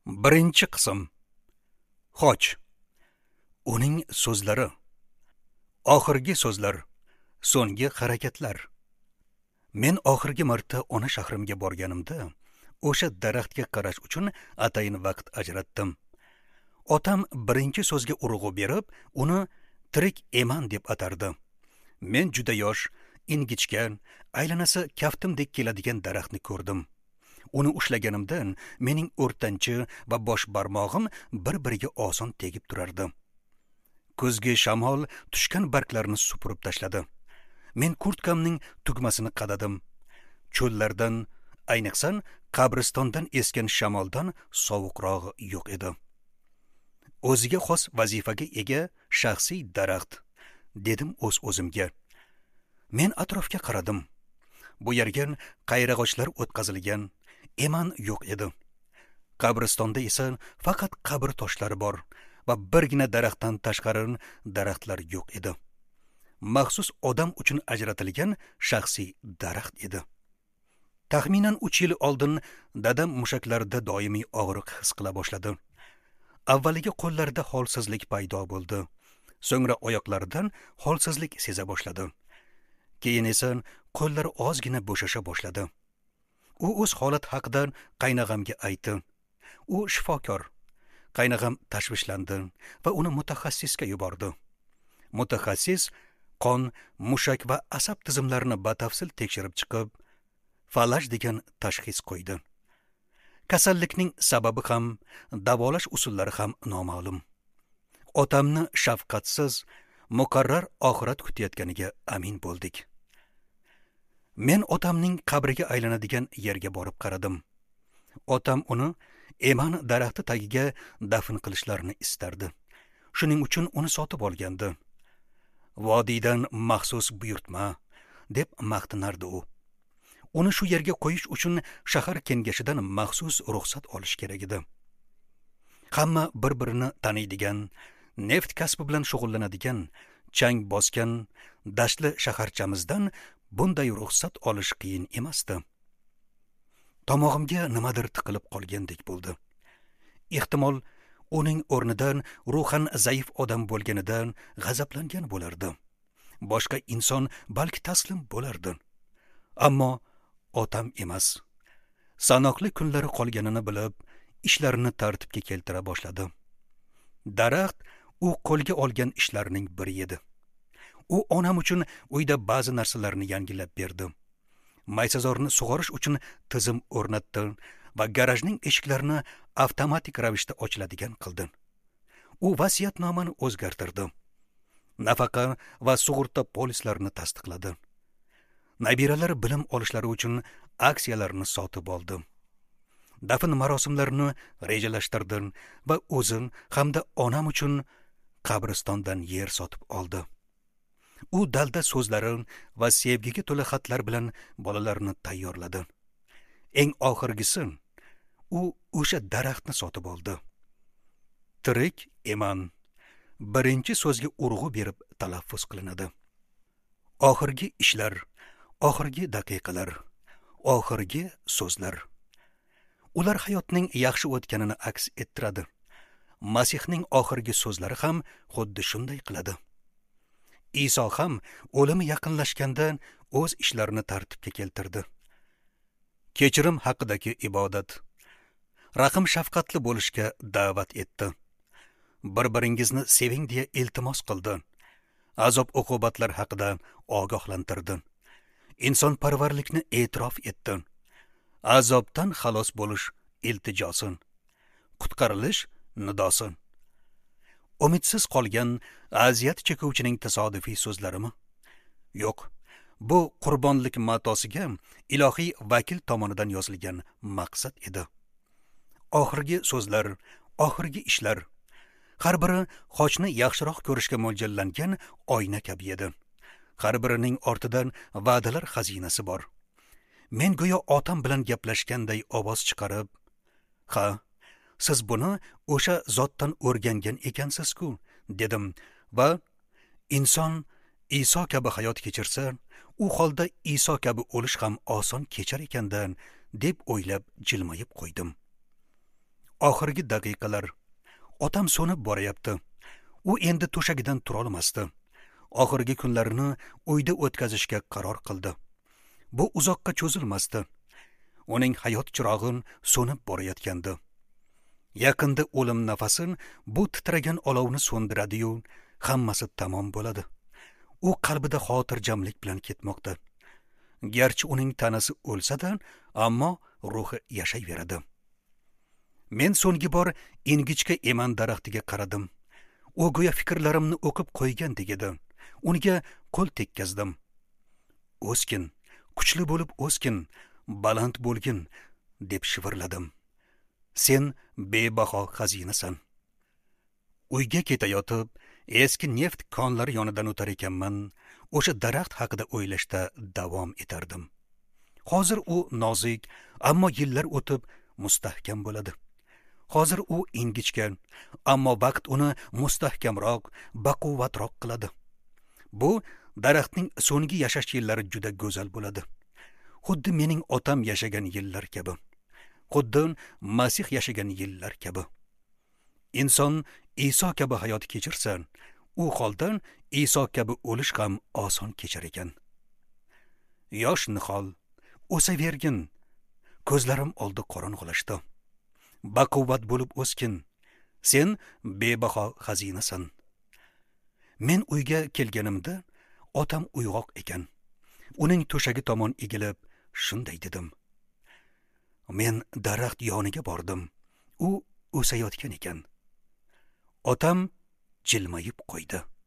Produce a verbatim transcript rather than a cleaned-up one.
Birinchi qism. Xoch. Uning so'zlari. Oxirgi so'zlar. So'nggi harakatlar. Men oxirgi marta ona shahrimga borganimda, o'sha daraxtga qarash uchun atayin vaqt ajratdim. Otam birinchi so'zga urg'u berib, uni tirik eman deb atardi. Men juda yosh, ingichka, aylanasi kaftimdek keladigan daraxtni ko'rdim. Uni ushlaganimdan mening o'rtanchi va bosh barmog'im bir-biriga oson tegib turardi. Kuzgi shamol tushgan barglarni supurib tashladi. Men kurtkamning tugmasini qadadim. Cho'llardan, ayniqsa qabristondan esgan shamoldan sovuqroq yo'q edi. O'ziga xos vazifaga ega shaxsiy daraxt, dedim o'z o'zimga. Men atrofga qaradim. Bu yerga qayrag'ochlar o'tkazilgan, eman yo'q edi. Qabristonda esa faqat qabr toshlari bor va birgina daraxtdan tashqari daraxtlar yo'q edi. Maxsus odam uchun ajratilgan shaxsiy daraxt edi. Taxminan uch yil oldin dadam mushaklarida doimiy og'riq his qila boshladi. Avvaliga qo'llarida holsizlik paydo bo'ldi. So'ngra oyoqlaridan holsizlik seza boshladi. Keyin esa qo'llari ozgina bo'shasha boshladi. U o'z holat haqida qaynog'amga aytdi. U shifokor. Qaynog'am tashvishlandi va uni mutaxassisga yubordi. Mutaxassis qon, mushak va asab tizimlarini batafsil tekshirib chiqib, falaj degan tashxis qo'ydi. Kasallikning sababi ham, davolash usullari ham noma'lum. Otamni shafqatsiz, muqarrar oxirat kutayotganiga amin bo'ldik. Men otamning qabriga aylanadigan yerga borib qaradim. Otam uni eman daraxti tagiga dafn qilishlarini istardi. Shuning uchun uni sotib olgandi. Vodiydan maxsus buyurtma deb maqtanardi u. Uni shu yerga qo'yish uchun shahar kengashidan maxsus ruxsat olish kerak edi. Hamma bir-birini taniydigan, neft kasbi bilan shug'ullanadigan, chang bosgan dashtli shaharchamizdan bunday ruxsat olish qiyin emasdi. Tomog'imga nimadir tiqilib qolgandek bo'ldi. Ehtimol uning o'rnidan ruhan zaif odam bo'lganidan g'azablangan bo'lardi. Boshqa inson balki taslim bo'lardi. Ammo otam emas. Sanoqli kunlari qolganini bilib, ishlarini tartibga keltira boshladi. Daraxt u qo'lga olgan ishlarning biri edi. U onam uchun uyda ba'zi narsalarni yangilab berdi. Maysazorni sug'orish uchun tizim o'rnatdi va garajning eshiklarini avtomatik ravishda ochiladigan qildi. U vasiyatnomani o'zgartirdi. Nafaqa va sug'urta polislarini tasdiqladi. Nabiralari bilim olishlari uchun aksiyalarni sotib oldi. Dafn marosimlarini rejalashtirdi va o'zim hamda onam uchun qabristondan yer sotib oldi. U dalda so'zlari va sevgiga to'la xatlar bilan bolalarni tayyorladi. Eng oxirgisi u o'sha daraxtni sotib oldi. Tirik eman birinchi so'zga urg'u berib talaffuz qilinadi. Oxirgi ishlar, oxirgi daqiqalar, oxirgi so'zlar. Ular hayotning yaxshi o'tganini aks ettiradi. Masihning oxirgi so'zlari ham xuddi shunday qiladi. Iso ham o'limi yaqinlashgandan o'z ishlarini tartibga keltirdi. Kechirim haqidagi ibodat, rahim shafqatli bo'lishga da'vat etdi. Bir-biringizni seving deya iltimos qildi. Azob uqubatlar haqida ogohlantirdi. Insonparvarlikni e'tirof etdi. Azobdan xalos bo'lish iltijosin, qutqarilish nidosin. Umidsiz qolgan aziyat chekuvchining tasodifiy so'zlarimi? Yo'q, bu qurbonlik matosiga ilohiy vakil tomonidan yozilgan maqsad edi. Oxirgi so'zlar, oxirgi ishlar. Har biri xochni yaxshiroq ko'rishga mo'ljallangan oyna kabi edi. Har birining ortidan va'dalar xazinasi bor. Men go'yo otam bilan gaplashganday ovoz chiqarib, "Ha, siz buni o'sha zotdan o'rgangan ekansiz-ku", dedim va inson Iso kabi hayot kechirsa, u holda Iso kabi o'lish ham oson kechar ekandan deb o'ylab jilmayib qo'ydim. Oxirgi daqiqalar. Otam so'nib borayapti. U endi to'shagidan tura olmasdi. Oxirgi kunlarini uyda o'tkazishga qaror qildi. Bu uzoqqa cho'zilmasdi. Uning hayot chirog'in so'nib borayotgandi. Yaqinda o'lim nafasin bu titragan olovni so'ndiradi-yu, hammasi tamom bo'ladi. U qalbida xotirjamlik bilan ketmoqda. Garchi uning tanasi o'lsa-da, ammo ruhi yashayveradi. Men so'nggi bor ingichka eman daraxtiga qaradim. U go'yo fikrlarimni o'qib qo'ygandek edi. Unga qo'l tekkazdim. O'skin, kuchli bo'lib o'skin, baland bo'lgin, deb shivirladim. Sen bebaho xazinasan. Uyga ketayotib, eski neft konlari yonidan o'tar ekanman, o'sha daraxt haqida o'ylashda davom etardim. Hozir u nozik, ammo yillar o'tib mustahkam bo'ladi. Hozir u ingichka, ammo vaqt uni mustahkamroq, baquvvatroq qiladi. Bu daraxtning so'nggi yashash yillari juda go'zal bo'ladi. Xuddi mening otam yashagan yillar kabi. Xuddi Masih yashagan yillar kabi. Inson Iso kabi hayot kechirsa, u holdan Iso kabi o'lish ham oson kechar ekan. Yosh nihol, o'savergin. Ko'zlarim oldi qorong'ulashdi. Baquvvat bo'lib o'skin. Sen bebaho xazinasan. Men uyga kelganimda otam uyg'oq ekan. Uning to'shagi tomon egilib shunday dedim. Men daraxt yoniga bordim. U o'sayotgan ekan. Otam jilmayib qo'ydi.